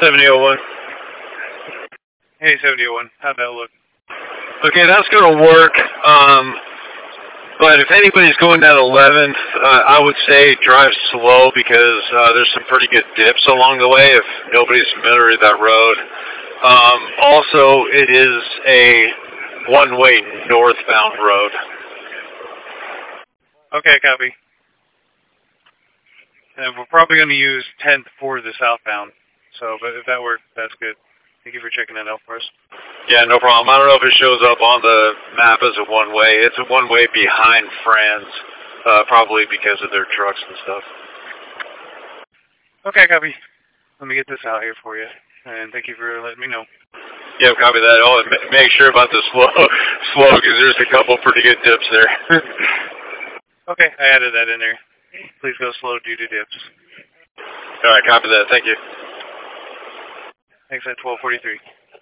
7001. Hey, 7001. How'd that look? Okay, that's going to work. But if anybody's going down 11th, I would say drive slow because there's some pretty good dips along the way if nobody's familiar with that road. Also, it is a one-way northbound road. Okay, copy. And we're probably going to use 10th for the southbound. So, but if that works, that's good. Thank you for checking that out for us. Yeah, no problem. I don't know if it shows up on the map as a one-way. It's a one-way behind France, probably because of their trucks and stuff. Okay, copy. Let me get this out here for you. And thank you for letting me know. Yeah, copy that. Oh, and make sure about the slow, because there's a couple pretty good dips there. Okay, I added that in there. Please go slow due to dips. All right, copy that. Thanks at 1243.